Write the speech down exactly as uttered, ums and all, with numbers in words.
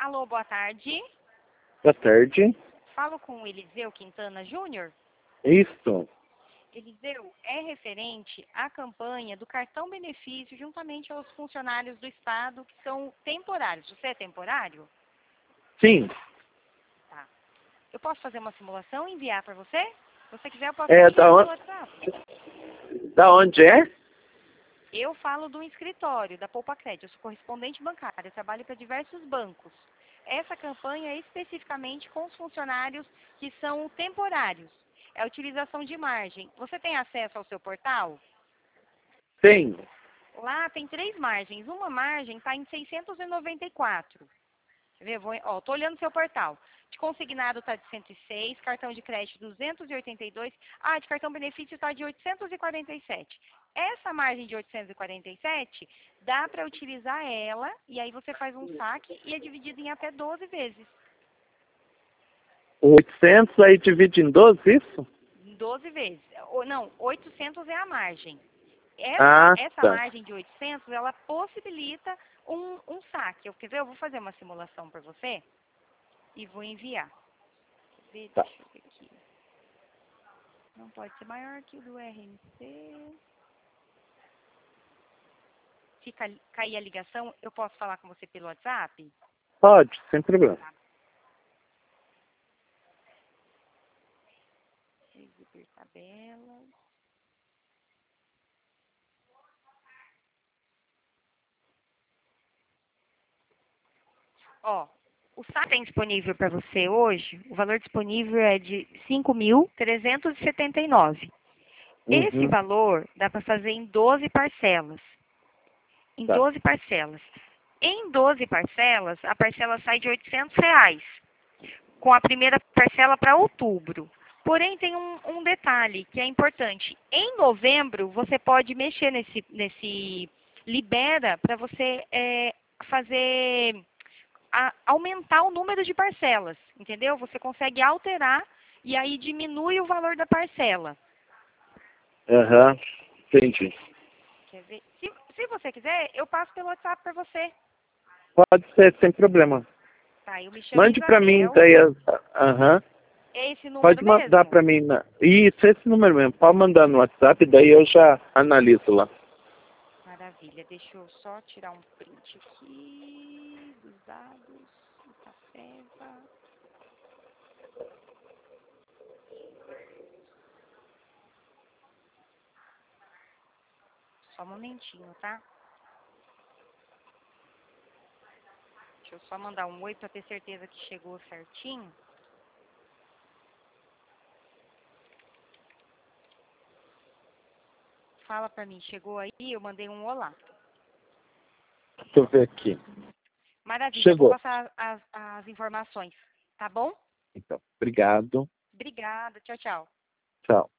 Alô, boa tarde. Boa tarde. Falo com o Eliseu Quintana Júnior. Isso. Eliseu, é referente à campanha do cartão benefício juntamente aos funcionários do Estado que são temporários. Você é temporário? Sim. Tá. Eu posso fazer uma simulação e enviar para você? Se você quiser, eu posso É, te da enviar onde, pelo WhatsApp. da onde é? Eu falo do escritório, da Poupa Crédito. Eu sou correspondente bancária, eu trabalho para diversos bancos. Essa campanha é especificamente com os funcionários que são temporários. É a utilização de margem. Você tem acesso ao seu portal? Tem. Lá tem três margens. Uma margem está em seiscentos e noventa e quatro. Quer ver? Vou, ó, tô olhando seu portal. De consignado está de cento e seis, cartão de crédito duzentos e oitenta e dois, ah, de cartão benefício está de oitocentos e quarenta e sete. Essa margem de oitocentos e quarenta e sete, dá para utilizar ela, e aí você faz um saque e é dividido em até doze vezes. oitocentos aí divide em doze, isso? doze vezes. Ou, não, oitocentos é a margem. Essa, Ah, essa tá. margem de oitocentos, ela possibilita um, um saque. Eu, quer ver? Eu vou fazer uma simulação para você e vou enviar. Quer ver? Tá. Deixa eu ver aqui. Não pode ser maior que o do R M C. Se ca- cair a ligação, eu posso falar com você pelo WhatsApp? Pode, sem problema. Exibir tabelas. Ó, o saque tem disponível para você hoje, o valor disponível é de cinco mil trezentos e setenta e nove. Esse Uhum. valor dá para fazer em doze parcelas. Em Tá. doze parcelas. Em doze parcelas, a parcela sai de oitocentos reais, com a primeira parcela para outubro. Porém, tem um, um detalhe que é importante. Em novembro, você pode mexer nesse, nesse libera para você é, fazer, a, aumentar o número de parcelas, entendeu? Você consegue alterar e aí diminui o valor da parcela. Aham. Entendi. Quer ver? Se, se você quiser, eu passo pelo WhatsApp para você. Pode ser, sem problema. Tá, eu me chamo Mande pra mim Isabel. daí as... Aham. É esse número Pode mandar mesmo? pra mim. Na... Isso, esse número mesmo. Pode mandar no WhatsApp, daí eu já analiso lá. Maravilha. Deixa eu só tirar um print aqui dos dados. Itapeva. Só um momentinho, tá? Deixa eu só mandar um oi para ter certeza que chegou certinho. Fala pra mim, chegou aí? Eu mandei um olá. Deixa eu ver aqui. Maravilha, eu vou Chegou. passar as, as informações, tá bom? Então, obrigado. Obrigada, tchau, tchau. Tchau.